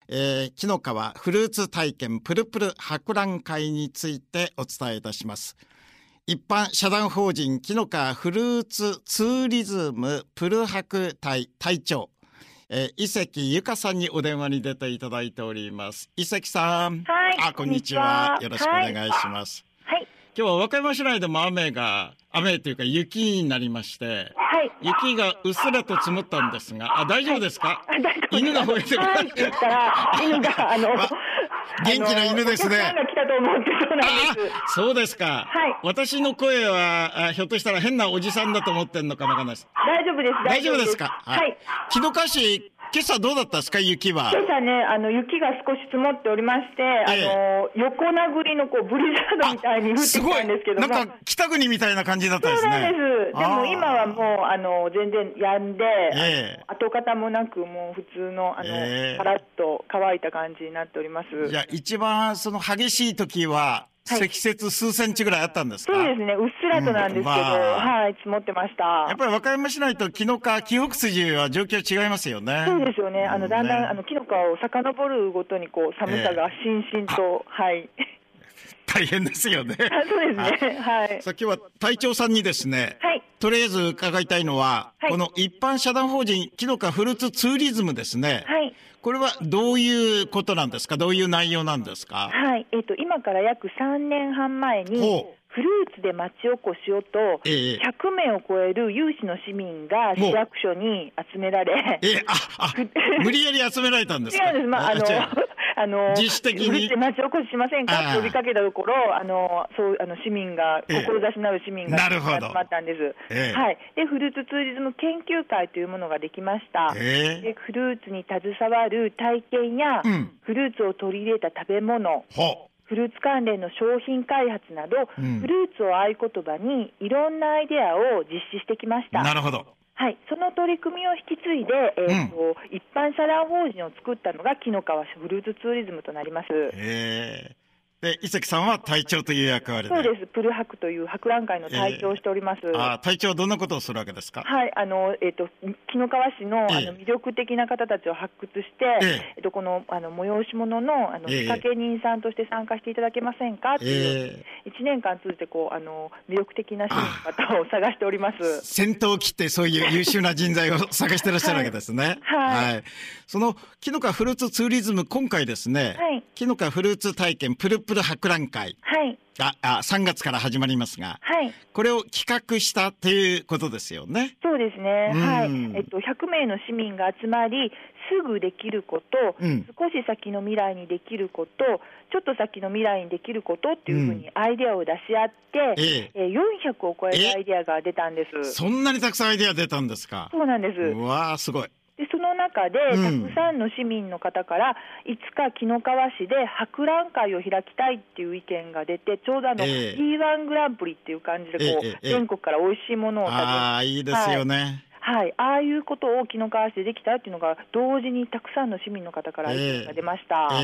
紀の川フルーツ体験プルプル博覧会についてお伝えいたします。一般社団法人紀の川フルーツツーリズムプル博隊隊長、伊関由香さんにお電話に出ていただいております。伊関さん、 はい、 こんにちは。よろしくお願いします。 はい、 今日は和歌山市内でも雨というか雪になりまして、 はい、 雪がうっすらと積もったんですが、大丈夫ですか？ 大丈夫です。 犬が吠えてる。 はいって言ったら犬が元気な犬ですね。 お客さんが来たと思ってそうなんです。 そうですか。 はい。 私の声はひょっとしたら変なおじさんだと思ってんのかもわかんないです。 大丈夫です。 大丈夫ですか？ はい。 紀の川市、今朝どうだったですか、雪は。 今朝ね、雪が少し積もっておりまして、横殴りのブリザードみたいに降ってきたんですけども。 なんか北国みたいな感じだったですね。 そうなんです。でも今はもう全然止んで、跡形もなくもう普通のカラッと乾いた感じになっております。 じゃあ一番その激しい時は積雪数センチぐらいあったんですか？ そうですね、うっすらとなんですけど、はい、積もってました。 やっぱり和歌山市内と紀の川、紀北筋は状況違いますよね。 そうですよね。だんだん紀の川を遡るごとに寒さがしんしんと、はい。 大変ですよね。 そうですね。はい。 さあ今日は隊長さんにですね、 はい。 とりあえず伺いたいのは、 はい、 この一般社団法人紀の川フルーツツーリズムですね。 はい。 これはどういうことなんですか？どういう内容なんですか？ はい。今から約3年半前に、フルーツで町おこしをと、100名を超える有志の市民が市役所に集められ、 無理やり集められたんですか？ 違うんです。 自主的にフルーツで町おこししませんかって呼びかけたところ、市民が、志のある市民が集まったんです。はい。で、フルーツツーリズム研究会というものができました。で、フルーツに携わる体験や、フルーツを取り入れた食べ物、フルーツ関連の商品開発など、フルーツを合言葉にいろんなアイデアを実施してきました。 なるほど。 はい、その取り組みを引き継いで、一般社団法人を作ったのが紀の川フルーツツーリズムとなります。 で、伊関さんは隊長という役割で。 そうです。プル博という博覧会の隊長をしております。 隊長はどんなことをするわけですか？ はい、紀の川市の、魅力的な方たちを発掘して、この催し物の仕掛け人さんとして参加していただけませんかっていう、1年間通じて魅力的な市民の方を探しております。 先頭を切ってそういう優秀な人材を探してらっしゃるわけですね。 はい。 その紀の川フルーツツーリズム、今回ですね、紀の川フルーツ体験プルプル博覧会が3月から始まりますが、これを企画したということですよね。 そうですね。はい。100名の市民が集まり、すぐできること、少し先の未来にできること、ちょっと先の未来にできることっていうふうにアイデアを出し合って、400を超えるアイデアが出たんです。 そんなにたくさんアイデア出たんですか？ そうなんです。 うわー、すごい。 でその中で、たくさんの市民の方からいつか紀の川市で博覧会を開きたいっていう意見が出て、ちょうどP1 グランプリっていう感じで全国から美味しいものを食べる、 いいですよね。 はい、ああいうことを紀の川市でできたっていうのが同時にたくさんの市民の方から意見が出ました。はい。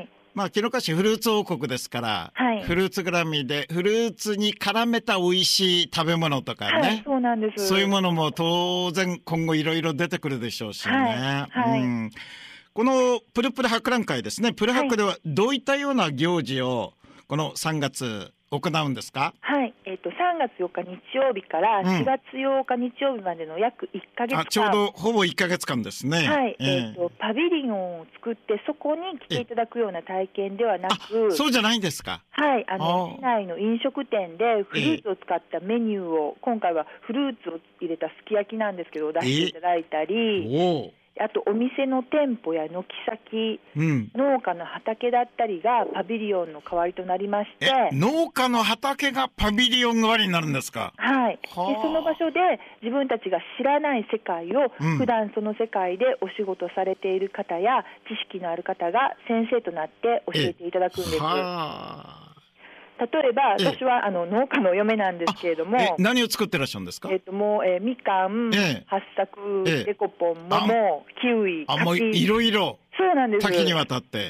紀の川市フルーツ王国ですから、フルーツ絡みでフルーツに絡めた美味しい食べ物とかね、 そうなんです。 そういうものも当然今後いろいろ出てくるでしょうしね。このプルプル博覧会ですね、プル博ではどういったような行事をこの3月行うんですか？ はい、3月4日日曜日から4月8日日曜日までの約1ヶ月間、 ちょうどほぼ1ヶ月間ですね。 はい、パビリオンを作ってそこに来ていただくような体験ではなく、 そうじゃないんですか？ はい、市内の飲食店でフルーツを使ったメニューを、今回はフルーツを入れたすき焼きなんですけど出していただいたり、あとお店の店舗や軒先、農家の畑だったりがパビリオンの代わりとなりまして、 農家の畑がパビリオン代わりになるんですか？ はい。でその場所で自分たちが知らない世界を、普段その世界でお仕事されている方や知識のある方が先生となって教えていただくんです。例えば、私は農家の嫁なんですけれども、 何を作ってらっしゃるんですか？ もうみかん、八朔、デコポン、桃、キウイ、 もういろいろ。 そうなんです。 多岐にわたって。 は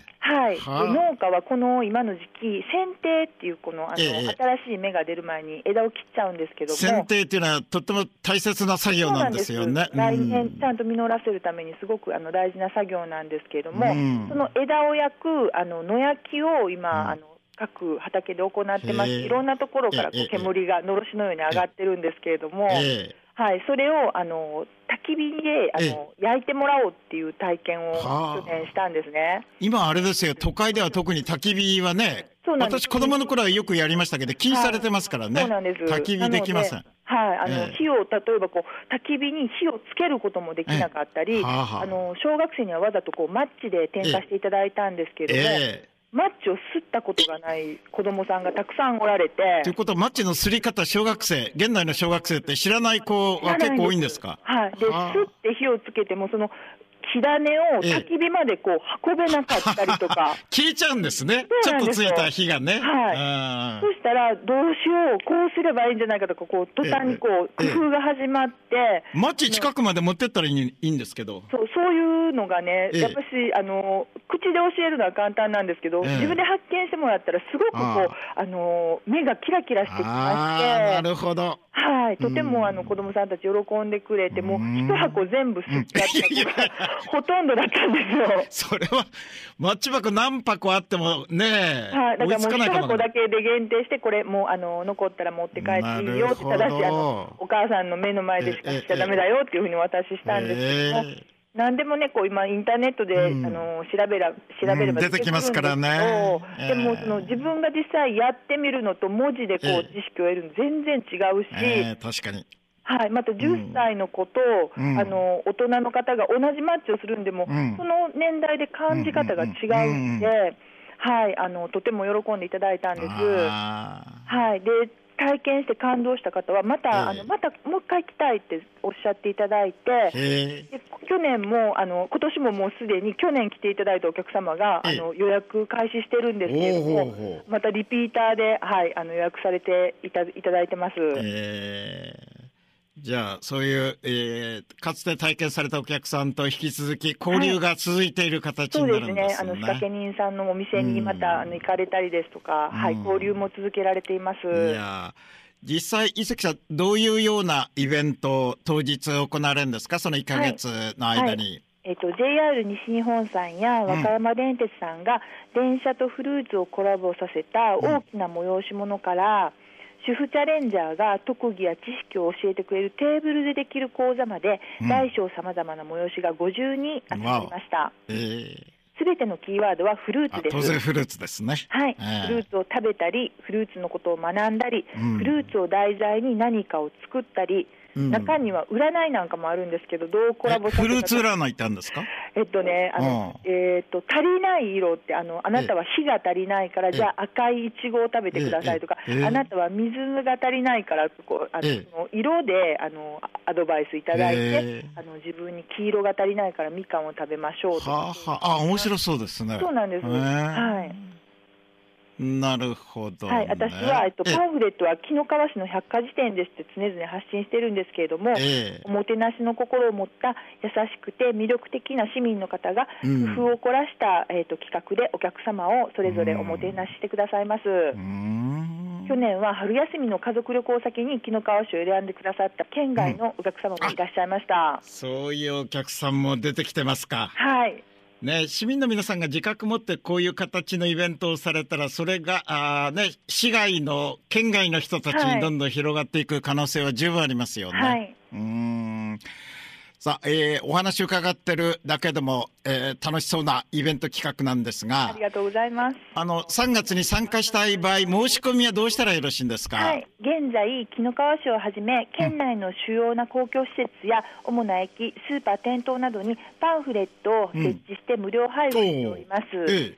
はい、農家はこの今の時期剪定っていう新しい芽が出る前に枝を切っちゃうんですけども、 剪定っていうのはとっても大切な作業なんですよね。 来年ちゃんと実らせるためにすごく大事な作業なんですけれども、その枝を焼く野焼きを今、各畑で行ってます。いろんなところから煙がのろしのように上がってるんですけれども、はい、それを焚き火で焼いてもらおうっていう体験を去年したんですね。 今あれですよ、都会では特に焚き火はね、私子供の頃はよくやりましたけど禁止されてますからね。 そうなんです。 焚き火できません。 はい、火を例えば焚き火に火をつけることもできなかったり、小学生にはわざとマッチで点火していただいたんですけれども、マッチを吸ったことがない子どもさんがたくさんおられて。 ということはマッチの吸り方、小学生、現代の小学生って知らない子は結構多いんですか？ はい。で、吸って火をつけても、その火種を焚き火まで運べなかったりとか。 消えちゃうんですね。ちょっとついた火がね。 はい。そしたら、どうしよう、こうすればいいんじゃないかとか、途端に工夫が始まって。 マッチ近くまで持ってったらいいんですけど。 そういうのがね、やっぱし、口で教えるのは簡単なんですけど、自分で発見してもらったら、すごく目がキラキラしてきまして。 なるほど。 はい。とても子供さんたち喜んでくれて、もう一箱全部吸っちゃったとか、ほとんどだったんですよ。それは、マッチ箱何箱あってもね、 はい。だからもう一箱だけで限定して、これもう残ったら持って帰っていいよって、ただしお母さんの目の前でしかしちゃダメだよっていうふうにお渡ししたんですけども、何でもね、今インターネットで、調べれば出てきますからね。 でも自分が実際やってみるのと文字で知識を得るの全然違うし、 確かに。 はい、また10歳の子と、大人の方が同じマッチをするんでも、その年代で感じ方が違うんで、はい、とても喜んでいただいたんです。はい。で、体験して感動した方はまたもう一回来たいっておっしゃっていただいて、去年も今年ももうすでに去年来ていただいたお客様が予約開始してるんですけれども、またリピーターで、はい、予約されていただいてます。 じゃあそういう、かつて体験されたお客さんと引き続き交流が続いている形になるんですね。 そうですね。仕掛け人さんのお店にまた行かれたりですとか、はい、交流も続けられています。 いや実際井関さんどういうようなイベントを当日行われるんですか、その1ヶ月の間に。 JR 西日本さんや和歌山電鉄さんが電車とフルーツをコラボさせた大きな催し物から、主婦チャレンジャーが特技や知識を教えてくれるテーブルでできる講座まで、大小さまざまな催しが50に集まりました。すべてのキーワードはフルーツです。 当然フルーツですね。 はい、フルーツを食べたり、フルーツのことを学んだり、フルーツを題材に何かを作ったり、中には占いなんかもあるんですけど、どうコラボさせたか。 フルーツ占いってあるんですか？ 足りない色ってあなたは火が足りないからじゃあ赤いイチゴを食べてくださいとか、あなたは水が足りりないから色でアドバイスいただいて、自分に黄色が足りないからみかんを食べましょうとか。 面白そうですね。 そうなんです。はい。 なるほど、ね。 はい、私は、パンフレットは紀の川市の百科事典ですって常々発信してるんですけれども、おもてなしの心を持った優しくて魅力的な市民の方が工夫を凝らした、企画でお客様をそれぞれおもてなししてくださいます。去年は春休みの家族旅行先に紀の川市を選んでくださった県外のお客様もいらっしゃいました。 そういうお客さんも出てきてますか。 はい。 ね、市民の皆さんが自覚持ってこういう形のイベントをされたら、それが市外の県外の人たちにどんどん広がっていく可能性は十分ありますよね。はい、さあ、お話伺ってるだけでも、楽しそうなイベント企画なんですが、 ありがとうございます。 3月に参加したい場合、申し込みはどうしたらよろしいんですか？ はい、現在紀の川市をはじめ県内の主要な公共施設や主な駅、スーパー、店頭などにパンフレットを設置して無料配布しております。で、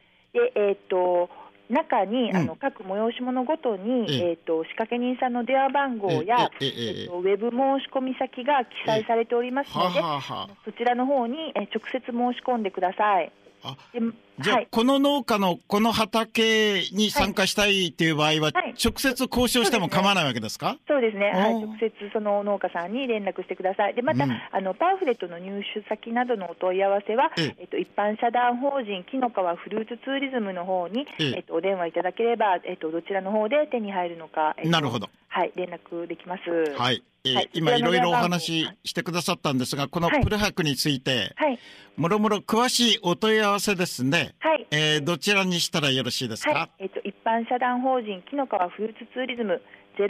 中に各催し物ごとに、仕掛け人さんの電話番号や、ウェブ申し込み先が記載されておりますので、そちらの方に、直接申し込んでください。 じゃあ、この農家のこの畑に参加したいという場合は、直接交渉しても構わないわけですか？ そうですね。直接その農家さんに連絡してください。で、また、パンフレットの入手先などのお問い合わせは、一般社団法人紀の川フルーツツーリズムの方に、お電話いただければ、どちらの方で手に入るのか、 なるほど。 はい、連絡できます。 はい。今いろいろお話ししてくださったんですが、このプルハクについて、もろもろ詳しいお問い合わせですね。どちらにしたらよろしいですか？ 一般社団法人紀の川フルーツツーリズム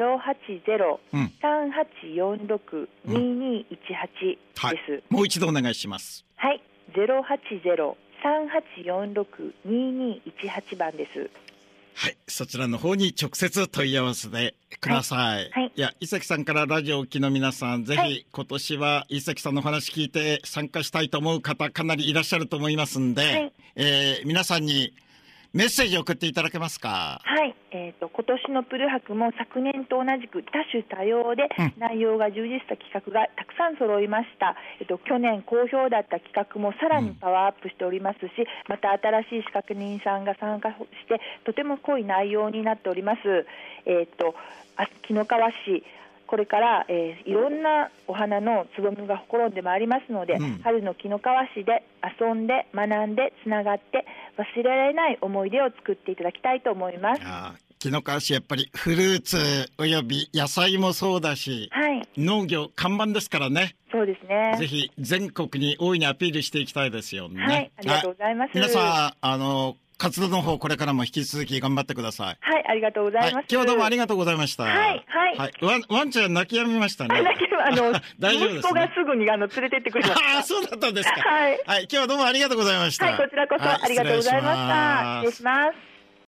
080-3846-2218です。 もう一度お願いします。 はい、080-3846-2218番です。 はい、そちらの方に直接問い合わせてください。いや、伊関さんからラジオを聴きの皆さん、ぜひ今年は伊関さんのお話聞いて参加したいと思う方かなりいらっしゃると思いますんで、皆さんにメッセージを送っていただけますか？ はい、今年のプルハクも昨年と同じく多種多様で内容が充実した企画がたくさん揃いました。去年好評だった企画もさらにパワーアップしておりますし、また新しい資格人さんが参加してとても濃い内容になっております。紀の川市、これから、いろんなお花のつぼみがほころんでまいりますので、春の紀の川市で遊んで学んでつながって忘れられない思い出を作っていただきたいと思います。 紀の川市、やっぱりフルーツおよび野菜もそうだし、農業看板ですからね。 そうですね。 ぜひ全国に大いにアピールしていきたいですよね。 ありがとうございます。 皆さん活動の方、これからも引き続き頑張ってください。 はい、ありがとうございます。 今日はどうもありがとうございました。ワンちゃん泣き止みましたね。大丈夫ですね。 息子がすぐに連れてってくれました。 そうだったんですか。今日はどうもありがとうございました。 こちらこそありがとうございました。失礼します。